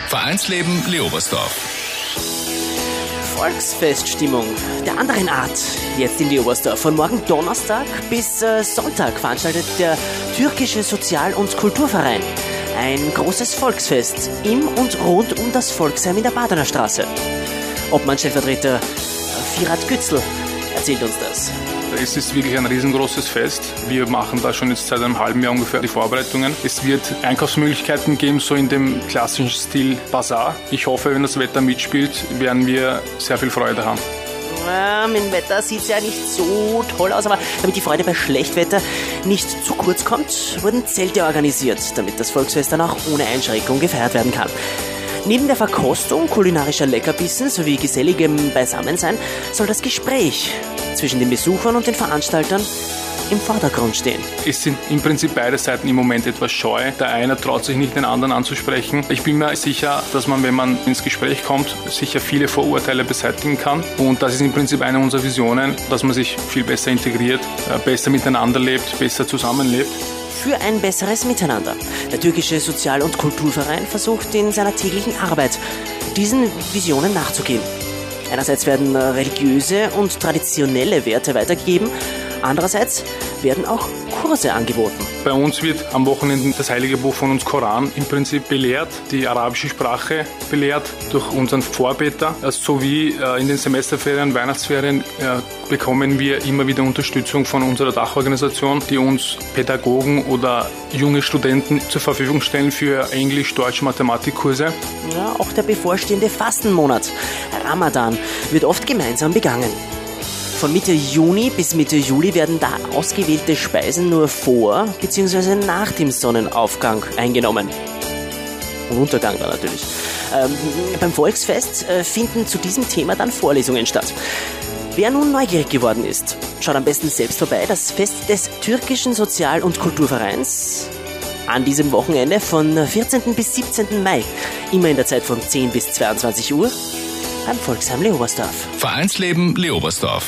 Vereinsleben Leobersdorf. Volksfeststimmung der anderen Art jetzt in Leobersdorf. Von morgen Donnerstag bis Sonntag veranstaltet der türkische Sozial- und Kulturverein ein großes Volksfest im und rund um das Volksheim in der Badener Straße. Obmann-Stellvertreter Firat Gützl erzählt uns das. Es ist wirklich ein riesengroßes Fest. Wir machen da schon jetzt seit einem halben Jahr ungefähr die Vorbereitungen. Es wird Einkaufsmöglichkeiten geben, so in dem klassischen Stil Bazar. Ich hoffe, wenn das Wetter mitspielt, werden wir sehr viel Freude haben. Mit dem Wetter sieht es ja nicht so toll aus, aber damit die Freude bei Schlechtwetter nicht zu kurz kommt, wurden Zelte organisiert, damit das Volksfest dann auch ohne Einschränkung gefeiert werden kann. Neben der Verkostung kulinarischer Leckerbissen sowie geselligem Beisammensein soll das Gespräch zwischen den Besuchern und den Veranstaltern im Vordergrund stehen. Es sind im Prinzip beide Seiten im Moment etwas scheu. Der eine traut sich nicht, den anderen anzusprechen. Ich bin mir sicher, dass man, wenn man ins Gespräch kommt, sicher viele Vorurteile beseitigen kann. Und das ist im Prinzip eine unserer Visionen, dass man sich viel besser integriert, besser miteinander lebt, besser zusammenlebt. Für ein besseres Miteinander. Der türkische Sozial- und Kulturverein versucht in seiner täglichen Arbeit, diesen Visionen nachzugehen. Einerseits werden religiöse und traditionelle Werte weitergegeben, andererseits werden auch Kurse angeboten. Bei uns wird am Wochenende das Heilige Buch von uns Koran im Prinzip belehrt, die arabische Sprache belehrt durch unseren Vorbeter. Sowie in den Semesterferien, Weihnachtsferien bekommen wir immer wieder Unterstützung von unserer Dachorganisation, die uns Pädagogen oder junge Studenten zur Verfügung stellen für Englisch, Deutsch, Mathematikkurse. Ja, auch der bevorstehende Fastenmonat, Ramadan, wird oft gemeinsam begangen. Von Mitte Juni bis Mitte Juli werden da ausgewählte Speisen nur vor bzw. nach dem Sonnenaufgang eingenommen. Und Untergang dann natürlich. Beim Volksfest finden zu diesem Thema dann Vorlesungen statt. Wer nun neugierig geworden ist, schaut am besten selbst vorbei. Das Fest des türkischen Sozial- und Kulturvereins an diesem Wochenende von 14. bis 17. Mai, immer in der Zeit von 10 bis 22 Uhr, beim Volksheim Leobersdorf. Vereinsleben Leobersdorf.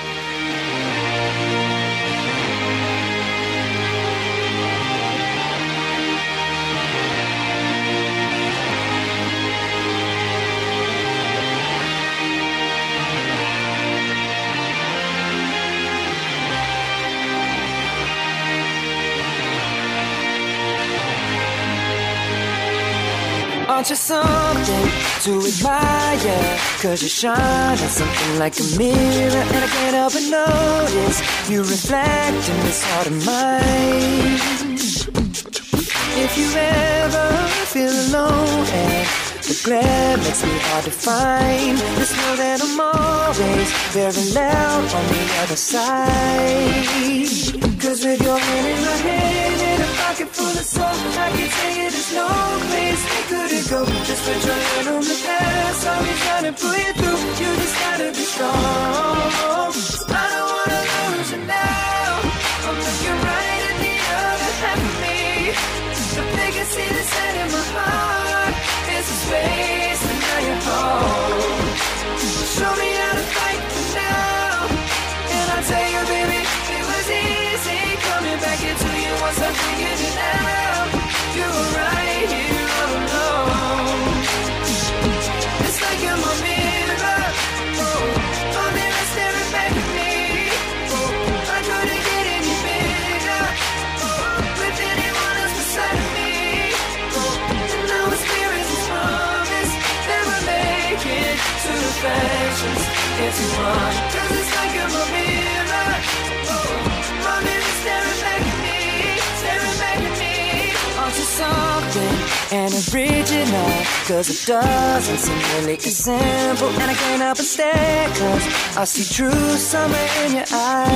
Aren't you something to admire? 'Cause you shine like something like a mirror, and I can't help but notice you reflect in this heart of mine. If you ever feel alone and the glare makes me hard to find, just know that I'm always very loud on the other side. 'Cause with your hand in my hand and a pocket full of soul, I can tell you there's no place we couldn't go. Just put your hand on the past, I'll be trying to pull you through. You just gotta be strong. I don't wanna lose you now. I'm looking right at the other half of me. The biggest see the set in my heart is a space, and now you're home. Show me how to fight for now, and I'll tell you, baby, it was easy coming back into you once I figured it out. You were right here all alone. It's like you're my mirror, my mirror staring back at me. I couldn't get any bigger with anyone else beside me. And now it's clear as a promise that we're making two reflections into one. 'Cause it's like you're my mirror, my mirror staring back at me, staring back at me. Aren't you something and original? 'Cause it doesn't seem really as simple, and I can't help but stare, 'cause I see true summer in your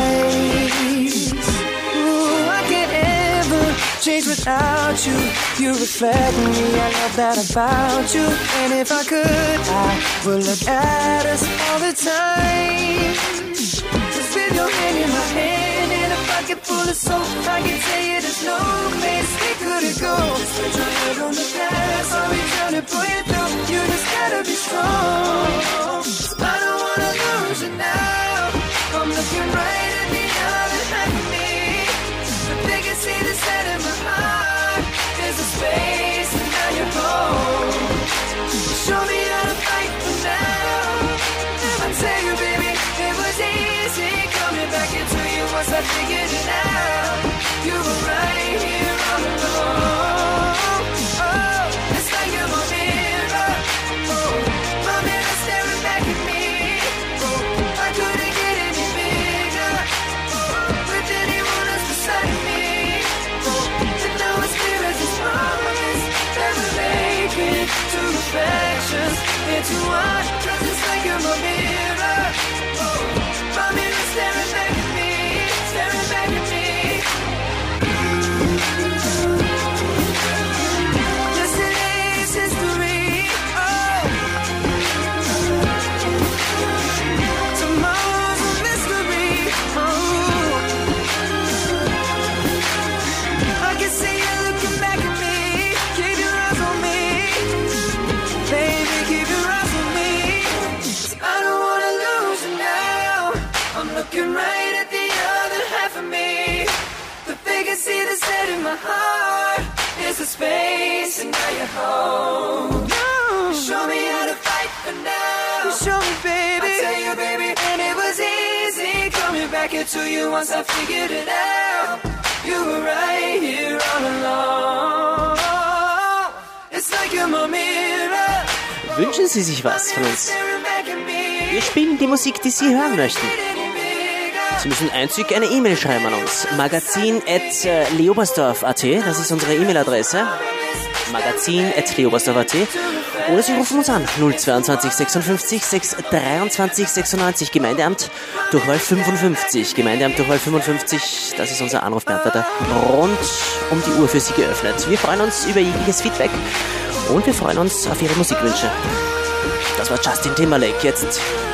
eyes. Ooh, I can't ever change without you. You reflect me, I love that about you. And if I could, I would look at us all the time. Just with your hand in my hand and a pocket full of soap, I can tell you there's no place we couldn't go. Just put your head on the past, I'll be trying to pull you through. You just gotta be strong. I don't wanna lose you now. I'm looking right at the other half of me. The biggest see the set in my heart. There's a space, and now you're home. into one, 'cause it's like you're my mirror. My mirror staring back at me, staring back at me. Yesterday's history. Oh. Tomorrow's a mystery. Oh. I can see you looking back at me. Keep your eyes on me. Baby, keep your eyes on me. 'Cause I don't wanna lose you now. I'm looking right at the other half of me. The vacancy that's set in my heart is a space, and now you're home. You show me how to fight for now. You show me, baby. I tell you, baby, and it was easy coming back into you once I figured it out. You were right here all along. It's like you're my mirror. Wünschen Sie sich was von uns? Wir spielen die Musik, die Sie hören möchten. Sie müssen einzig eine E-Mail schreiben an uns. magazin@leobersdorf.at, das ist unsere E-Mail-Adresse. magazin@leobersdorf.at. Oder Sie rufen uns an. 022 56 623 96. Gemeindeamt Durchwahl 55. Gemeindeamt Durchwahl 55. Das ist unser Anrufbeantworter. Rund um die Uhr für Sie geöffnet. Wir freuen uns über jegliches Feedback. Und wir freuen uns auf Ihre Musikwünsche. Das war Justin Timberlake. Jetzt